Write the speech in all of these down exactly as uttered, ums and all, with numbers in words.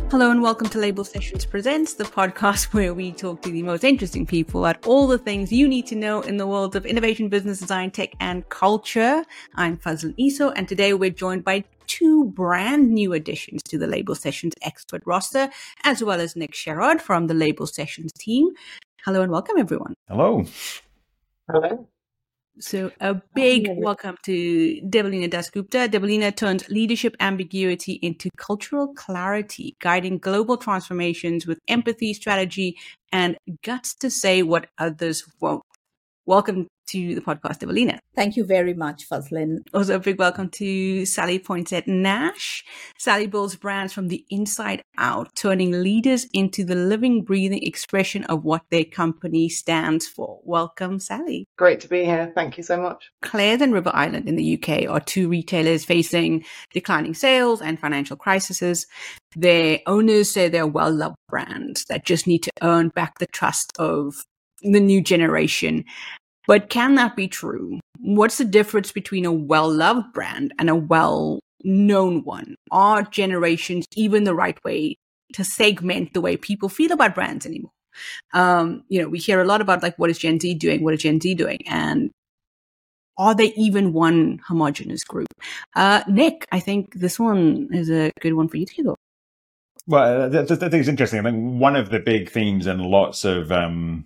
Hello and welcome to Label Sessions Presents, the podcast where we talk to the most interesting people at all the things you need to know in the world of innovation, business, design, tech, and culture. I'm Fazlin Iso, and today we're joined by two brand new additions to the Label Sessions expert roster, as well as Nick Sherrod from the Label Sessions team. Hello and welcome, everyone. Hello. Hello. So a big welcome to Devalina Dasgupta. Devalina turns leadership ambiguity into cultural clarity, guiding global transformations with empathy, strategy, and guts to say what others won't. Welcome to the podcast, Devalina. Thank you very much, Fazlin. Also a big welcome to Sally Poinsett-Nash. Sally builds brands from the inside out, turning leaders into the living, breathing expression of what their company stands for. Welcome, Sally. Great to be here. Thank you so much. Claire's and River Island in the U K are two retailers facing declining sales and financial crises. Their owners say they're well-loved brands that just need to earn back the trust of the new generation. But can that be true? What's the difference between a well-loved brand and a well-known one? Are generations even the right way to segment the way people feel about brands anymore? Um, you know, we hear a lot about like, what is Gen Z doing? What is Gen Z doing? And are they even one homogenous group? Uh, Nick, I think this one is a good one for you to kick off. Well, I think it's interesting. I think one of the big themes in lots of um,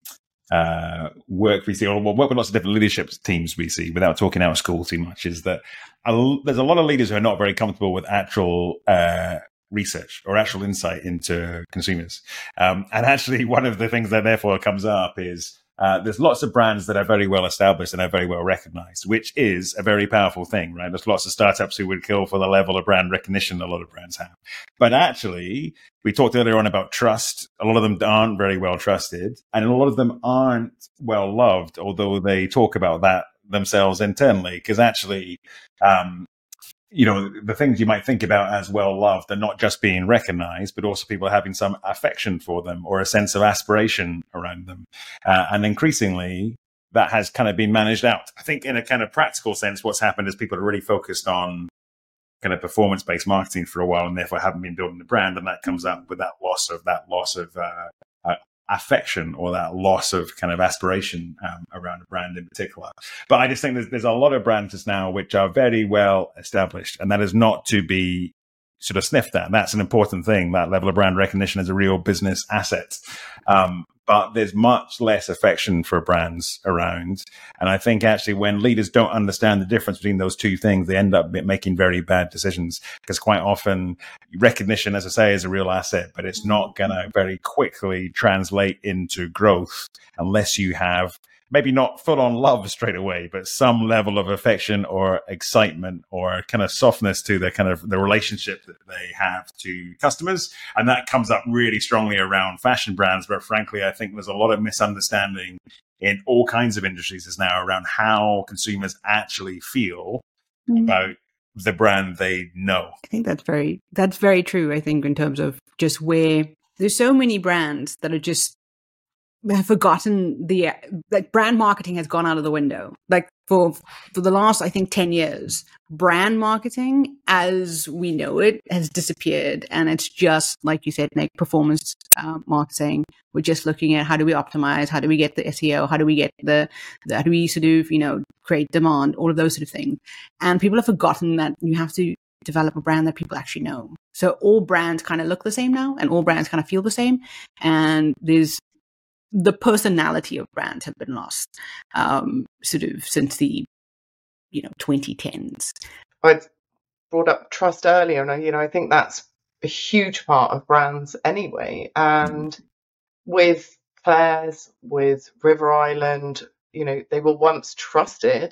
uh, work we see, or work with lots of different leadership teams we see, without talking out of school too much, is that a, there's a lot of leaders who are not very comfortable with actual uh, research or actual insight into consumers. Um, and actually, one of the things that therefore comes up is Uh, there's lots of brands that are very well established and are very well recognized, which is a very powerful thing, right? There's lots of startups who would kill for the level of brand recognition a lot of brands have. But actually, we talked earlier on about trust. A lot of them aren't very well trusted, and a lot of them aren't well loved, although they talk about that themselves internally, because actually, um, you know, the things you might think about as well loved are not just being recognized, but also people having some affection for them or a sense of aspiration around them. Uh, and increasingly, that has kind of been managed out. I think in a kind of practical sense, what's happened is people are really focused on kind of performance-based marketing for a while, and therefore haven't been building the brand. And that comes up with that loss of that loss of uh, uh, affection, or that loss of kind of aspiration um, around a brand in particular. But I just think there's, there's a lot of brands just now which are very well established, and that is not to be sort of sniffed at. That's an important thing. That level of brand recognition is a real business asset. Um, but there's much less affection for brands around. And I think actually when leaders don't understand the difference between those two things, they end up making very bad decisions, because quite often recognition, as I say, is a real asset, but it's not going to very quickly translate into growth unless you have maybe not full on love straight away, but some level of affection or excitement or kind of softness to the kind of the relationship that they have to customers. And that comes up really strongly around fashion brands, but frankly, I think there's a lot of misunderstanding in all kinds of industries is now around how consumers actually feel mm. about the brand they know. I think that's very, that's very true. I think in terms of just where there's so many brands that are just have forgotten the, like, brand marketing has gone out of the window. Like for, for the last, I think, ten years, brand marketing as we know it has disappeared. And it's just, like you said, Nick, performance uh, marketing. We're just looking at how do we optimize? How do we get the S E O? How do we get the, the, how do we sort of, you know, create demand, all of those sort of things. And people have forgotten that you have to develop a brand that people actually know. So all brands kind of look the same now, and all brands kind of feel the same. And there's, the personality of brands have been lost, um, sort of since the, you know, twenty tens. I brought up trust earlier, and I, you know, I think that's a huge part of brands anyway. And mm. with Claire's, with River Island, you know, they were once trusted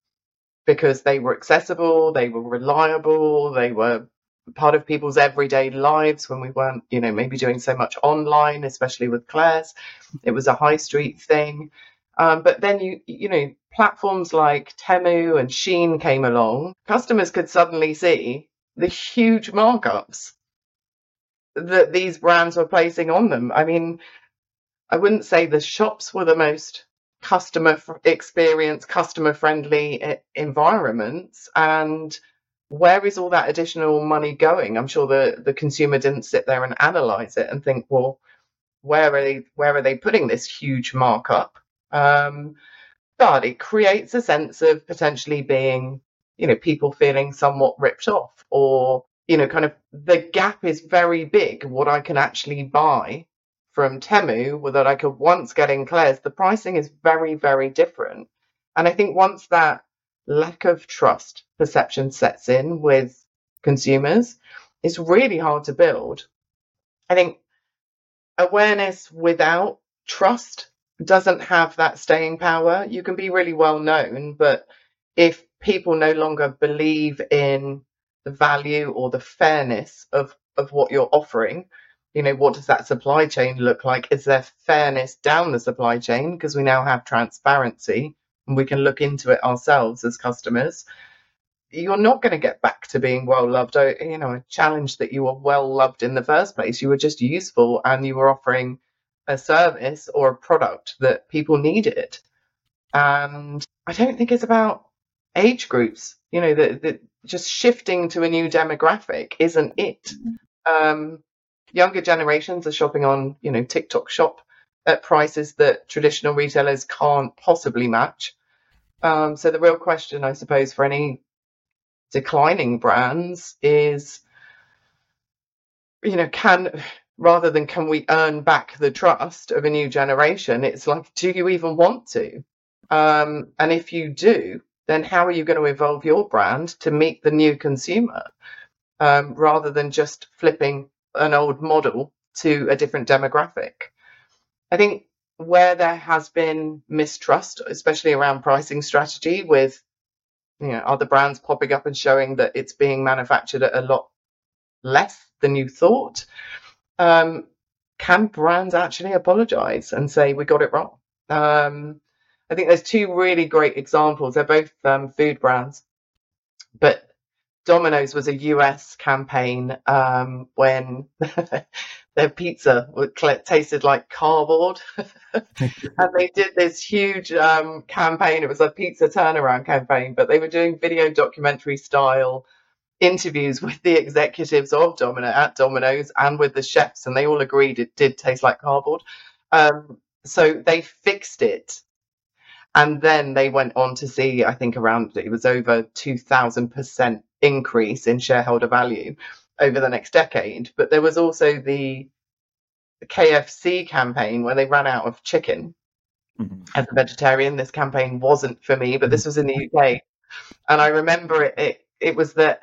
because they were accessible, they were reliable, they were part of people's everyday lives when we weren't, you know, maybe doing so much online, especially with Claire's. It was a high street thing. Um, but then, you you know, platforms like Temu and Shein came along. Customers could suddenly see the huge markups that these brands were placing on them. I mean, I wouldn't say the shops were the most customer experience, customer friendly environments. And where is all that additional money going? I'm sure the, the consumer didn't sit there and analyze it and think, well, where are they, where are they putting this huge markup? Um, but it creates a sense of potentially being, you know, people feeling somewhat ripped off, or, you know, kind of the gap is very big. What I can actually buy from Temu, or that I could once get in Claire's, the pricing is very, very different. And I think once that lack of trust perception sets in with consumers, it's really hard to build. I think awareness without trust doesn't have that staying power. You can be really well known, but if people no longer believe in the value or the fairness of, of what you're offering, you know, what does that supply chain look like? Is there fairness down the supply chain? Because we now have transparency and we can look into it ourselves as customers. You're not going to get back to being well loved. You know, a challenge that you were well loved in the first place. You were just useful and you were offering a service or a product that people needed. And I don't think it's about age groups. You know, that that just shifting to a new demographic isn't it. Um, younger generations are shopping on, you know, TikTok Shop at prices that traditional retailers can't possibly match. Um, so the real question, I suppose, for any declining brands is, you know, can, rather than can we earn back the trust of a new generation, it's like, do you even want to? Um, and if you do, then how are you going to evolve your brand to meet the new consumer, um, rather than just flipping an old model to a different demographic? I think where there has been mistrust, especially around pricing strategy, with, you know, other brands popping up and showing that it's being manufactured at a lot less than you thought, um, can brands actually apologize and say, we got it wrong? Um, I think there's two really great examples. They're both um, food brands, but Domino's was a U S campaign um, when their pizza tasted like cardboard. And they did this huge um, campaign. It was a pizza turnaround campaign, but they were doing video documentary style interviews with the executives of Domino at Domino's and with the chefs, and they all agreed it did taste like cardboard. Um, so they fixed it. And then they went on to see, I think around, it was over two thousand percent increase in shareholder value over the next decade. But there was also the, the K F C campaign where they ran out of chicken. Mm-hmm. As a vegetarian, this campaign wasn't for me, but this was in the U K. And I remember it, it, it was the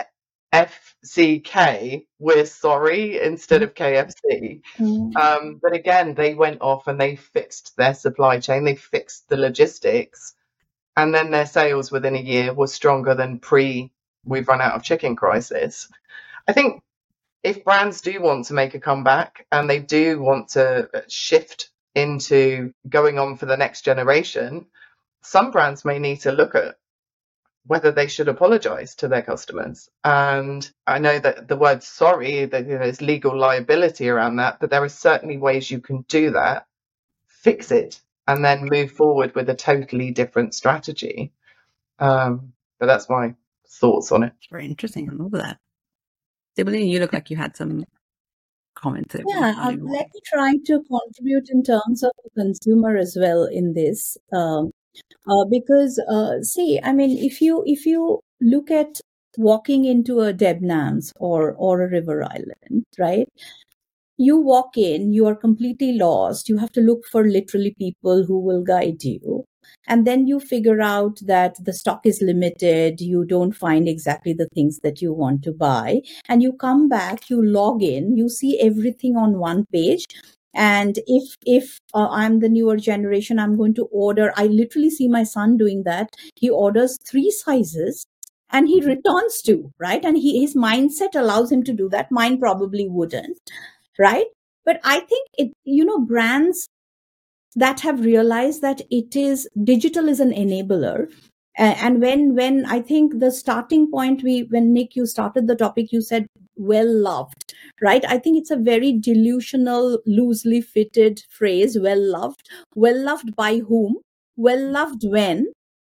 F C K, we're sorry, instead of K F C. Mm. Um, but again, they went off and they fixed their supply chain, they fixed the logistics, and then their sales within a year were stronger than pre we've run out of chicken crisis. I think if brands do want to make a comeback and they do want to shift into going on for the next generation, some brands may need to look at whether they should apologize to their customers. And I know that the word sorry, that, you know, there's legal liability around that, but there are certainly ways you can do that, fix it, and then move forward with a totally different strategy. Um, but that's my thoughts on it. Very interesting. I love that. Sibylle, you look like you had some comments. Yeah, um, let me try to contribute in terms of the consumer as well in this. Um, Uh, because uh, see, I mean, if you if you look at walking into a Debenhams or or a River Island, right? You walk in, you are completely lost. You have to look for literally people who will guide you, and then you figure out that the stock is limited. You don't find exactly the things that you want to buy, and you come back, you log in, you see everything on one page. And if if uh, I'm the newer generation, I'm going to order. I literally see my son doing that. He orders three sizes and he returns two, right? And he his mindset allows him to do that. Mine probably wouldn't, right? But I think it, you know, brands that have realized that it is digital is an enabler. Uh, and when when I think the starting point, we when Nick, you started the topic, you said well loved, right? I think it's a very delusional, loosely fitted phrase, well loved. Well loved by whom? Well loved when?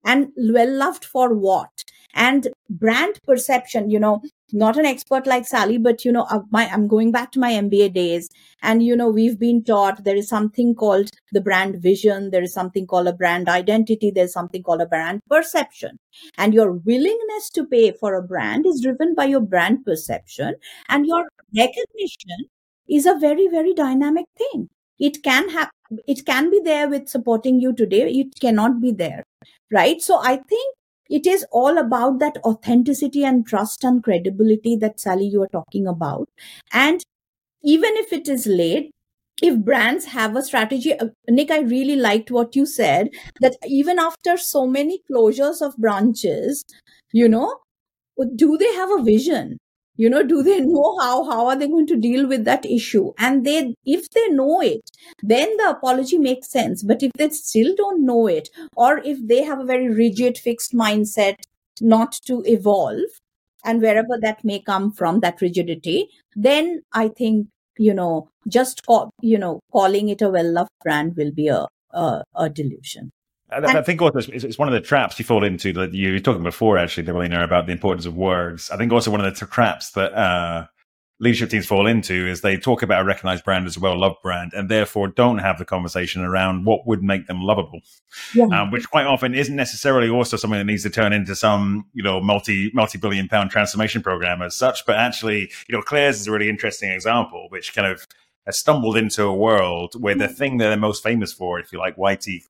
and well loved for what? And brand perception, you know, not an expert like Sally, but, you know, uh, my, I'm going back to my M B A days. And, you know, we've been taught there is something called the brand vision. There is something called a brand identity. There's something called a brand perception. And your willingness to pay for a brand is driven by your brand perception. And your recognition is a very, very dynamic thing. It can have, it can be there with supporting you today. It cannot be there. Right. So I think it is all about that authenticity and trust and credibility that Sally, you are talking about. And even if it is late, if brands have a strategy, uh, Nick, I really liked what you said, that even after so many closures of branches, you know, do they have a vision? You know, do they know how, how are they going to deal with that issue? And they, if they know it, then the apology makes sense. But if they still don't know it, or if they have a very rigid, fixed mindset not to evolve, and wherever that may come from, that rigidity, then I think, you know, just, call, you know, calling it a well-loved brand will be a, a, a delusion. I, I think also it's, it's one of the traps you fall into that you were talking before, actually, Devalina, about the importance of words. I think also one of the traps that uh, leadership teams fall into is they talk about a recognized brand as a well-loved brand and therefore don't have the conversation around what would make them lovable, yeah. um, which quite often isn't necessarily also something that needs to turn into some, you know, multi, multi-billion pound transformation program as such. But actually, you know, Claire's is a really interesting example, which kind of has stumbled into a world where the thing that they're most famous for, if you like, Y two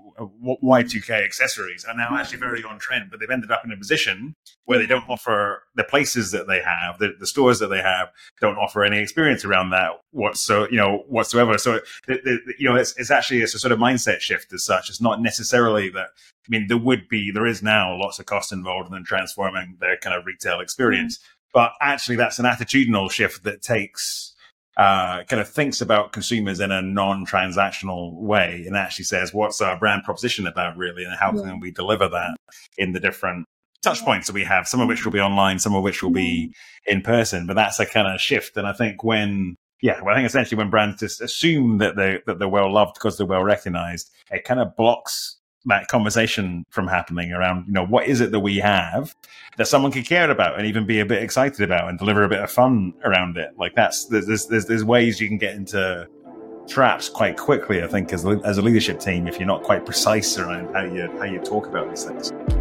K accessories, are now actually very on trend. But they've ended up in a position where they don't offer the places that they have, the, the stores that they have, don't offer any experience around that whatso, you know, whatsoever. So, it, it, you know, it's, it's actually it's a sort of mindset shift as such. It's not necessarily that. I mean, there would be, there is now lots of cost involved in transforming their kind of retail experience, but actually, that's an attitudinal shift that takes. Uh, kind of thinks about consumers in a non-transactional way and actually says, what's our brand proposition about really, and how can we deliver that in the different touch points that we have, some of which will be online, some of which will be in person. But that's a kind of shift. And I think when, yeah, well, I think essentially when brands just assume that they that they're well loved because they're well recognized, it kind of blocks that conversation from happening around, you know, what is it that we have that someone could care about and even be a bit excited about and deliver a bit of fun around it. Like that's, there's, there's, there's ways you can get into traps quite quickly, I think, as, as a leadership team, if you're not quite precise around how you, how you talk about these things.